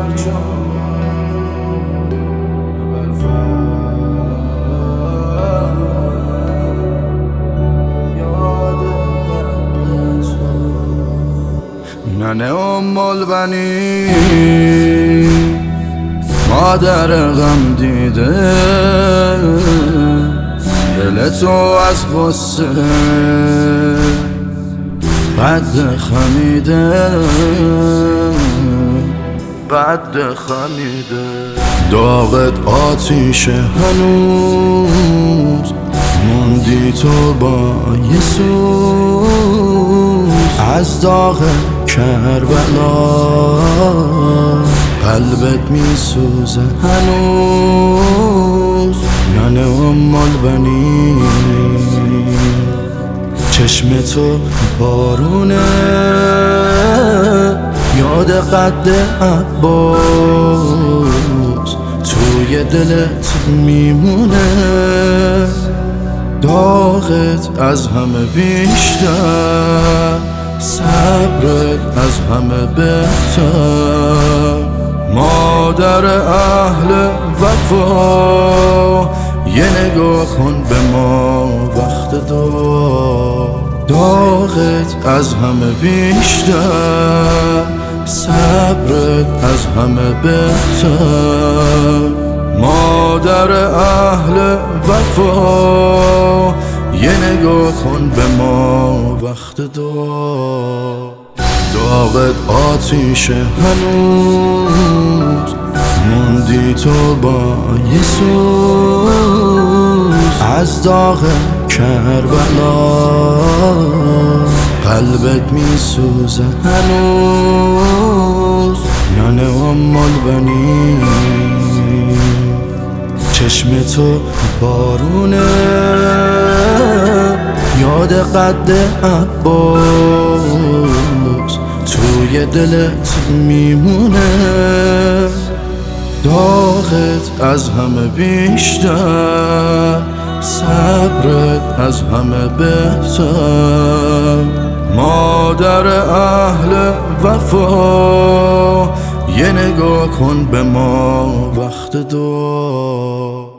ننه البنی مادر غم دیده، دل تو از غصه بد خمیده، بد خمیده. داغت آتیشه هنوز موندی تو با یه سوز از داغ کربلا، قلبت میسوزه هنوز. ننه البنی چشم تو بارونه، یاد قد عباس توی دلت میمونه. داغت از همه بیشتر، صبرت از همه بهتر. مادر اهل وفا یه نگاه کن به ما وقت دعا. داغت از همه بیشتر، صبرت از همه بهتر. مادر اهل وفا یه نگاه کن به ما وقت دعا. داغت آتیشه هنوز موندی تو با یه سوز از داغ کربلا، قلبت میسوزه هنوز. ننه البنی چشم تو بارونه، یاد قد عباس توی دلت میمونه. داغت از همه بیشتر، صبرت از همه بهتر. مادر اهل وفا یه نگاه کن به ما وقت دعا.